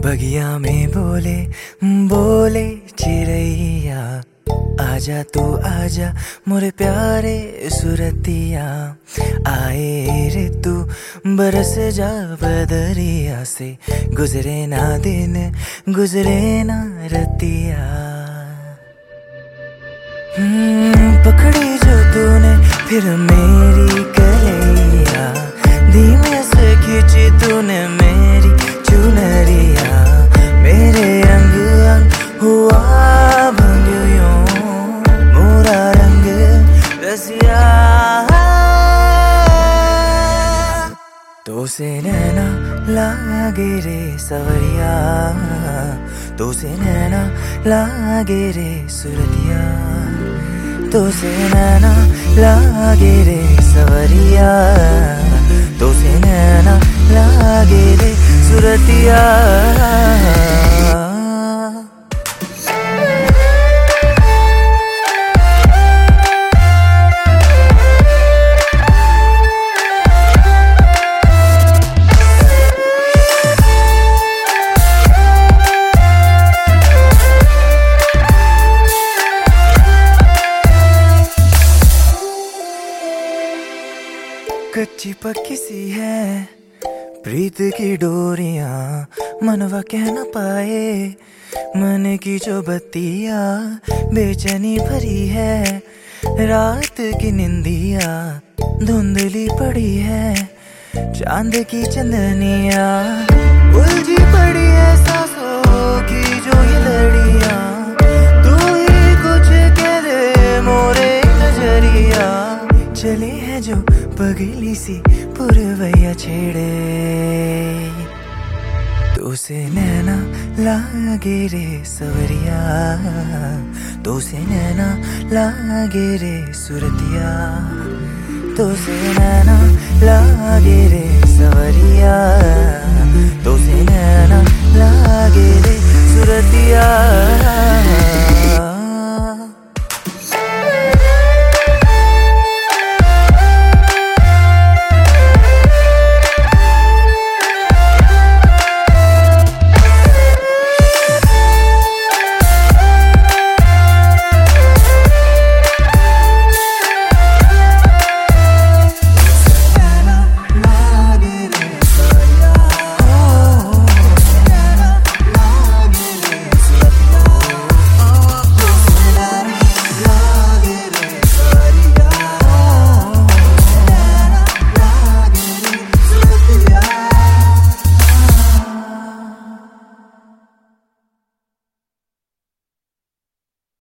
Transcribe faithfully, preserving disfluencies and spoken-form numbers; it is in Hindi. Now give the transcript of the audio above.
बगिया में बोले बोले चिड़ैया, आजा तू आजा मोरे प्यारे सुरतिया। आए रे तू बरस जा बदरिया से, गुजरे ना दिन गुजरे ना रतिया। हम्म पकड़ी जो तूने फिर मेरी कलैया, धीमे से खींची तूने मेरी चुनरिया। मेरे अंग अंग हुआ भंग यूं, मोरा रंग रसिया। तो से नैना लागे रे सवरिया, तो से नैना लागे रे सुरतिया। तो से नैना लागे रे सवरिया, तो से नैना लागे रे सुरतिया। कच्ची पक्की सी है प्रीत की डोरियां, मनवा कह न पाए मन की जो बत्तियां। बेचैनी भरी है रात की निंदिया, धुंधली पड़ी है चांद की चंदनिया। उलझी पड़ी है सांसों की जो ये लड़ियां, तू ही कुछ कह दे मोरे नजरिया। चले है जो पगली सी पुरवैया छेड़े, तो से नैना लागे रे सवरिया, तो से नैना लागे रे सुरतिया। तो से नैना लागे रे सवरिया, तो से नैना लागे रे सुरतिया।